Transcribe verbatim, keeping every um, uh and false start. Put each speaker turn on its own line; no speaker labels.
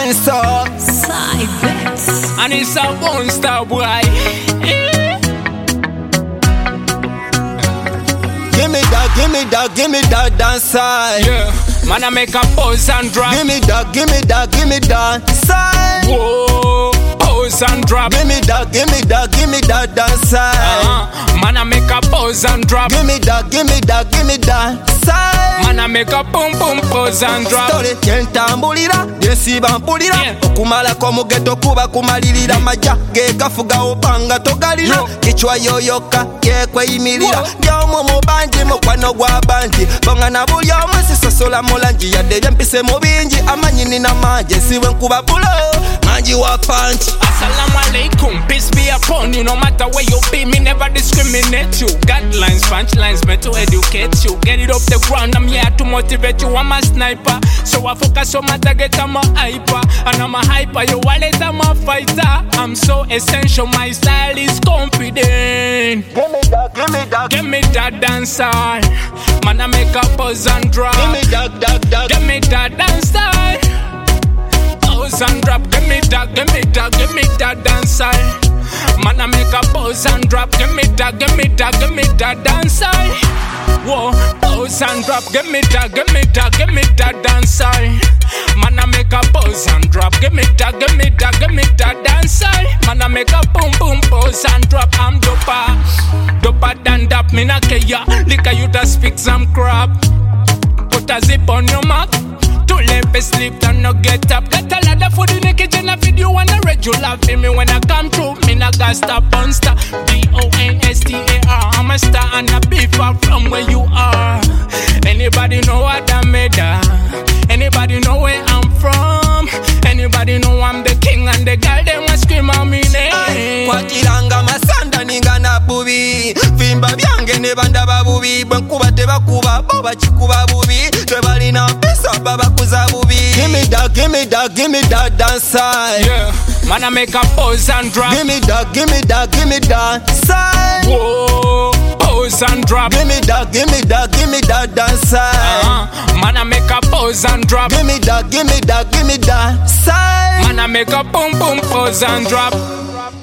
so.
Side bets.
And it's a one star boy.
Give me that, give me that, give me that dance side.
Yeah, man, I make a pose and drop.
Give me that, give me that, give me that side.
Whoa, pose and drop.
Give me that, give me that, give me that dance side.
Uh-huh. Man, I make a pose and drop.
Give me that, give me that, give me that side.
Man, I make a boom boom pose and drop.
Story kyentambulira yensiba mpulira
Yeah.
okumalako mu ghetto kuba kumalirira majja gegafuga obanga togalira
Yo.
kichwa yoyoka yekweyimirira
Whoa.
byomwo mu bangi mukwano gwa bangi bongana buli omu sisosola mu langi yadde byempise mu bingi amanyi nina mangi ensiwe nkuba bulo mangi wa panchi.
Assalamu alaikum, peace be upon you. No matter where you be, me never discriminate you. Guidelines, punchlines, meant to educate you. Get it off the ground, I'm here to motivate you. I'm a sniper, so I focus on my target. I'm a hyper, and I'm a hyper. Your wallet, I'm a fighter. I'm so essential, my style is confident.
Give me that, give me that,
Give me that dancer, man. I make a pose and drop.
give me that, that, that.
Give me that dancer. Pose and drop, give me that, give me that, give me that dancer. Man, I make a pose and drop, give me that, give me that, give me that dancer. Whoa, pose and drop, give me that, give me that, give me that dancer. Man, I make a pose and drop, give me that, give me that, give me that dancer. Man, I make a boom boom pose and drop. I'm doper, doper than that. Me not care, liquor you to speak some crap. Put a zip on your mouth. Too late for sleep, don't no get up. Got a lot of food in the kitchen, I feed you on a regular. Feel me when I come through, me not got stop on star. B O N S T A R, I'm a star and I be far from where you are. Anybody know what I made her? Anybody know where I'm from? Anybody know I'm the king and the girl, they want scream out me name.
Kwakiranga masanda ningana bubi vimba byange ne banda babubi bwenkuba tebakuba bo bakikuba bubi tebalina pesa babakuza bubi. Give me that, give me that, give me that dance side.
Yeah, man, I make a pose and drop.
Give me that, give me that, give me that side.
Whoa, pose and drop.
Give me that, give me that, give me that dance side.
Uh-huh. Man, I make a pose and drop.
Give me that, give me that, give me that side.
Man, I make a boom boom pose and drop.